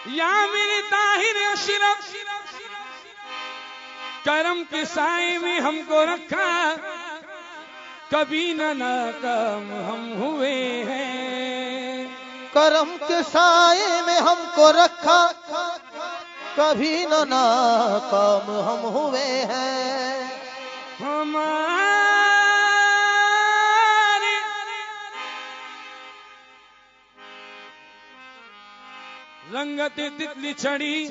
یا میرے طاہر اشرف، کرم کے سائے میں ہم کو رکھا، کبھی نہ ناکام ہم ہوئے ہیں۔ کرم کے سائے میں ہم کو رکھا، کبھی نہ ناکام ہم ہوئے ہیں۔ ہمارے رنگت تتلی چڑی،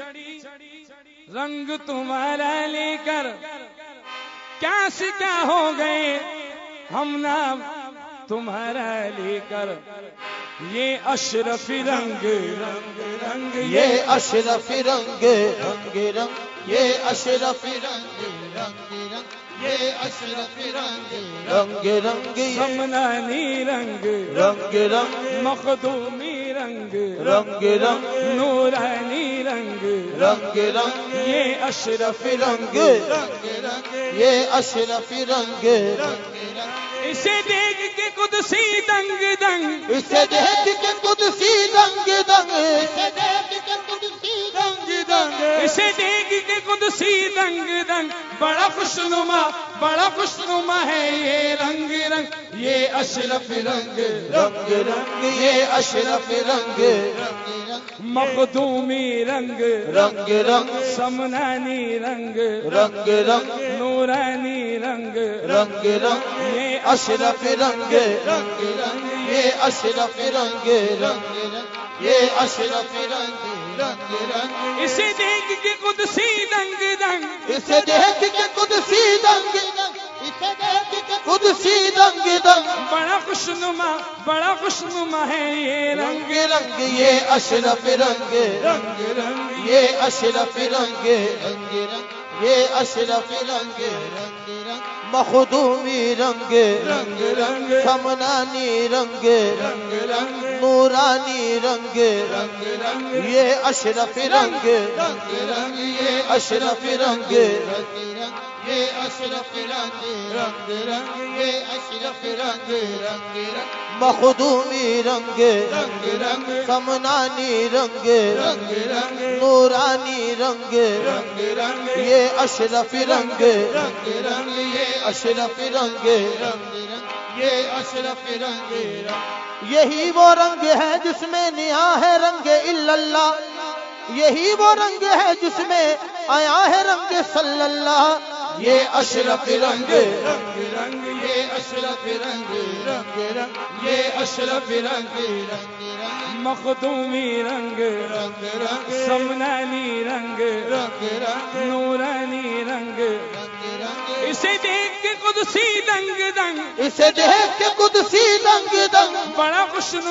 رنگ تمہارا لے کر کیا سے کیا ہو گئے، ہم نام تمہارا لے کر، یہ اشرفی رنگ رنگ رنگ، یہ اشرفی رنگ رنگ رنگ، یہ اشرفی رنگ رنگ رنگ، یہ اشرفی رنگ رنگ رنگ، سمنانی رنگ رنگ رنگ، مخدومی رنگ رنگ رنگ، نورانی رنگ رنگ رنگ، یہ اشرفی رنگ رنگ رنگ، یہ اشرفی رنگ رنگ رنگ، اسے دیکھ کے قدسی دنگ دنگ، اسے دیکھ کے قدسی دنگ دنگ، اسے دیکھ کے قدسی دنگ دنگ، اسے دیکھ کے قدسی دنگ دنگ، بڑا خوشنما بڑا خوشنما ہے یہ رنگ رنگ، یہ اشرف رنگ رنگ رنگ، یہ اشرف رنگ رنگ رنگ، مخدومی رنگ رنگ رنگ، سمنانی رنگ رنگ رنگ، نورانی رنگ رنگ رنگ، یہ اشرف رنگ رنگ رنگ، یہ اشرف رنگ رنگ رنگ، یہ اشرف رنگ رنگ رنگ، اسے دیکھ کے قدسی دنگ دنگ، اسے دیکھ کے قدسی دنگ دنگ، اسے دیکھ کے قدسی دنگ دنگ، بڑا خوشنما ہے یہ رنگ رنگ رنگ، یہ اشرف رنگ رنگ رنگ، یہ اشرف رنگ رنگ رنگ، یہ اشرف رنگ رنگ رنگ، مخدومی رنگ رنگ رنگ سمنانی رنگ رنگ رنگ نورانی رنگ رنگ رنگ، یہ اشرف رنگ رنگ رنگ، یہ اشرف رنگ رنگ رنگ، یہ اشرف رنگ رنگ رنگ، یہ اشرف رنگ رنگ رنگ، مخدومی رنگ رنگ رنگ سمنانی رنگ رنگ رنگ نورانی رنگ رنگ رنگ، یہ اشرف رنگ رنگ رنگ، یہ اشرف رنگ رنگ رنگ، یہ اشرف رنگ رنگ، یہی وہ رنگ ہے جس میں نیا ہے رنگ الا اللہ، یہی وہ رنگ ہے جس میں آیا ہے رنگ صلی اللہ، یہ اشرف رنگ رنگ رنگ، یہ اشرف رنگ رنگ رنگ، یہ اشرف رنگ رنگ رنگ، مخدومی رنگ رنگ رنگ سمنانی رنگ رنگ رنگ نورانی رنگ، رنگ رنگ، اسے دیکھ کے قدسی دنگ دنگ، اسے دیکھ کے قدسی دنگ دنگ، بڑا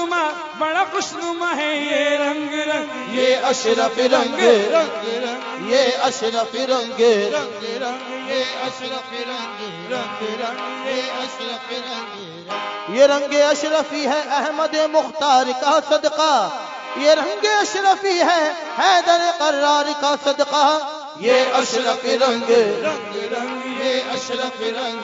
خوشنما ہے یہ رنگ رنگ، یہ اشرف رنگ رنگ رنگ، یہ اشرف رنگ رنگ رنگ، یہ اشرف رنگ رنگ رنگ، یہ اشرف رنگ، یہ رنگ اشرفی ہے احمد مختار کا صدقہ، یہ رنگ اشرفی ہے حیدر قرار کا صدقہ، یہ اشرف رنگ رنگ رنگ، یہ اشرف رنگ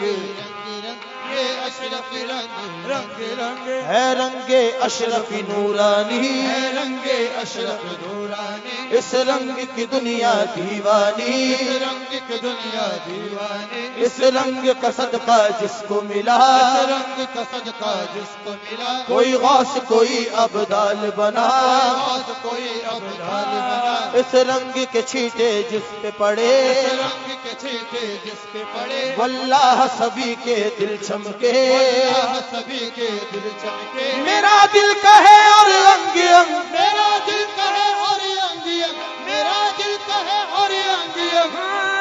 یہ اشرف رنگ رنگ رنگ، ہے رنگ اشرف نورانی، ہے رنگ اشرف نورانی، اس رنگ کی دنیا دیوانی، اس رنگ کی دنیا دیوانی، اس رنگ کا صدقہ جس کو ملا، اس رنگ کا صدقہ جس کو ملا، کوئی غوث کوئی ابدال بنا، آج کوئی ابدال بنا، اس رنگ کے چھینٹے جس پہ پڑے، اس رنگ کے چھینٹے جس پہ پڑے، واللہ سبھی کے دل چمکے، اللہ سبھی کے دل چمکے، میرا دل کہے اور انگ انگ، میرا دل کہے اور انگ انگ، میرا دل کہے اور انگ انگ،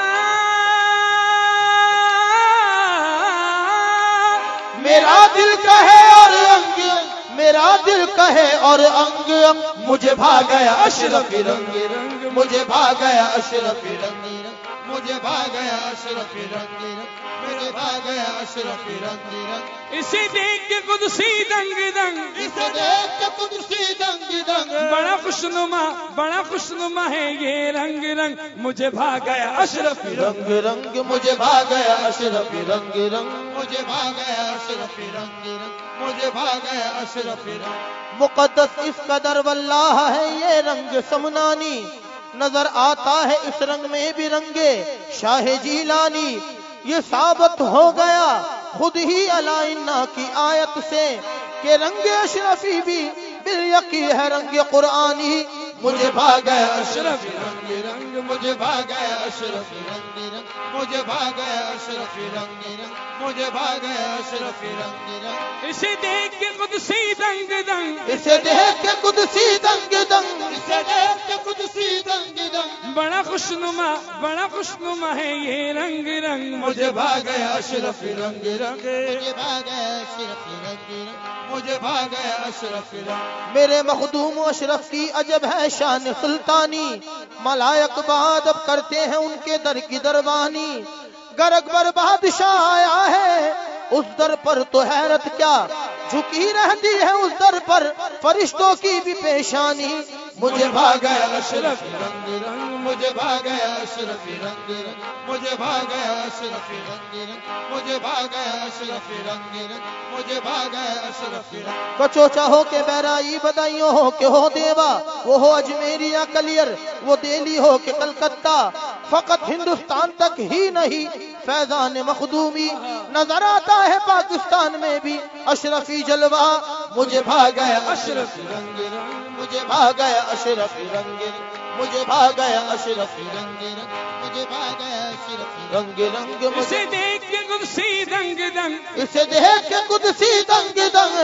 میرا دل کہے اور انگ انگ، میرا دل کہے اور انگ انگ، مجھے بھا گیا اشرف رنگ رنگ، مجھے بھا گیا اشرف رنگ رنگ، مجھے بھاگ گیا اشرف رنگ رنگ، مجھے بھاگ گیا اشرف رنگ رنگ، اسے دیکھ کے قدسی دنگ دنگ، اسے دیکھ کے قدسی دنگ دنگ، بڑا خوشنما ہے یہ رنگ رنگ، مجھے بھاگ گیا اشرف رنگ رنگ، مجھے بھا گیا اشرف رنگ رنگ، مجھے بھا گیا اشرفی رنگ رنگ مجھے بھا گیا اشرفی رنگ مقدس اس قدر واللہ ہے یہ رنگ سمنانی نظر آتا ہے اس رنگ میں بھی رنگے شاہ جیلانی یہ ثابت ہو گیا خود ہی علائنا کی آیت سے کہ رنگ اشرفی بھی بالیقی ہے رنگ قرآنی مجھے بھا گیا اشرفی رنگ رنگ مجھے بھا گیا اشرفی رنگ رنگ مجھے بھا گیا اشرفی رنگ رنگ مجھے بھا گیا اشرفی رنگ رنگ اسے دیکھ کے قدسی دنگ دنگ اسے دیکھ کے قدسی دنگ دنگ اسے دیکھ کے قدسی دنگ دنگ بڑا خوشنما ہے یہ رنگ رنگ مجھے بھا گیا اشرفی رنگ رنگ مجھے بھا گیا اشرفی رنگ رنگ مجھے بھا گیا اشرفی رنگ میرے مخدوم و اشرف کی عجب ہے شان سلطانی ملائک ادب کرتے ہیں ان کے در کی دربانی گر اکبر بادشاہ آیا ہے اس در پر تو حیرت کیا جھکی رہتی ہے اس در پر فرشتوں کی بھی پیشانی مجھے بھا گیا اشرفی رنگ رنگ مجھے بھا گیا اشرفی رنگ رنگ مجھے بھا گیا اشرفی رنگ رنگ مجھے بھا گیا اشرفی رنگ رنگ مجھے بھا گیا اشرفی رنگ کچوچا ہو کے بہرائی بدائیوں ہو کہ ہو دیوا وہ ہو اجمیری یا کلیر وہ دہلی ہو کہ کلکتہ فقط ہندوستان تک ہی نہیں فیضان مخدومی نظر آتا ہے پاکستان میں بھی اشرفی جلوہ مجھے بھا گیا اشرفی رنگ رنگ مجھے بھا گیا اشرفی رنگ رنگ مجھے بھا گیا اشرفی رنگ رنگ مجھے بھا گیا اشرفی رنگ رنگ اسے دیکھ کے قدسی دنگ دنگ اسے دیکھ کے قدسی دنگ دنگ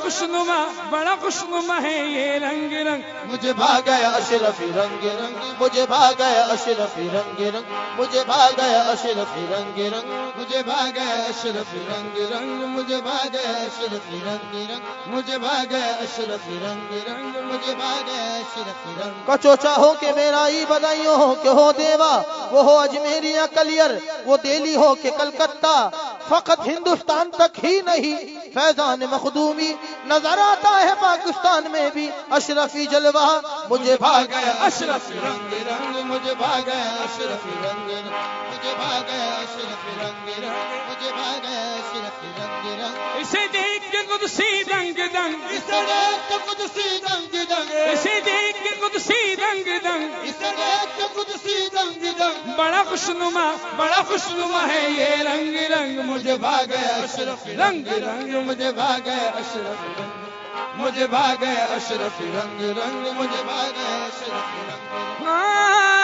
بڑا خوشنما ہے یہ رنگ رنگ مجھے بھا گیا اشرفی رنگ رنگ مجھے بھا گیا اشرفی رنگ رنگ مجھے بھا گیا اشرفی رنگ رنگ مجھے بھا گیا اشرفی رنگ رنگ مجھے بھا گیا اشرفی رنگ رنگ مجھے بھا گیا اشرفی رنگ رنگ مجھے بھا گیا اشرفی رنگ کچوچا ہو کہ میرائی بدائیوں ہو کہ ہو دیوا وہ ہو اجمیری یا کلیر وہ دہلی ہو کہ کلکتہ فقط ہندوستان تک ہی نہیں فیضان مخدومی نظر آتا ہے پاکستان میں بھی اشرفی جلوہ مجھے بھا گیا اشرفی رنگ رنگ مجھے بھا گیا اشرفی رنگ رنگ مجھے بھا گیا اشرفی رنگ رنگ مجھے بھا گیا اشرفی رنگ رنگ اسے دیکھ کے قدسی دنگ دنگ اسے دیکھ کے قدسی دنگ دنگ اسے دیکھ کے قدسی دنگ دنگ اسے دیکھ کے قدسی دنگ دنگ بڑا خوشنما ہے یہ رنگ رنگ مجھے بھا گیا اشرفی رنگ رنگ مجھے بھا گیا اشرفی رنگ مجھے بھا گیا اشرفی رنگ رنگ مجھے بھا گیا اشرفی رنگ